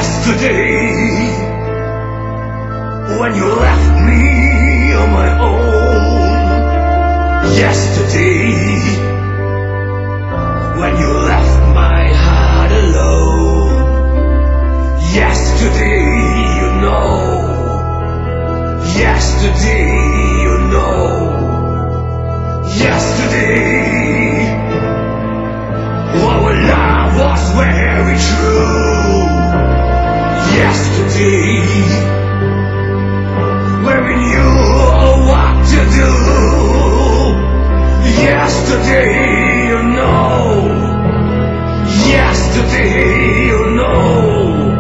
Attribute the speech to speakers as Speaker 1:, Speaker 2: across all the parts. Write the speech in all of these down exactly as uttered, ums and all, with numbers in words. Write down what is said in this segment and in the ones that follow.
Speaker 1: Yesterday, when you left me on my own. Yesterday, when you left my heart alone. Yesterday, you know. Yesterday, you know. Yesterday, our love was very true. Yesterday, when we knew what to do. Yesterday, you know. Yesterday, you know.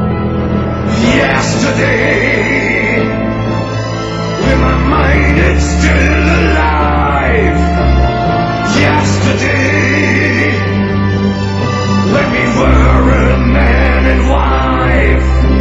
Speaker 1: Yesterday, when my mind is still alive. Yesterday, when we were a man and wife.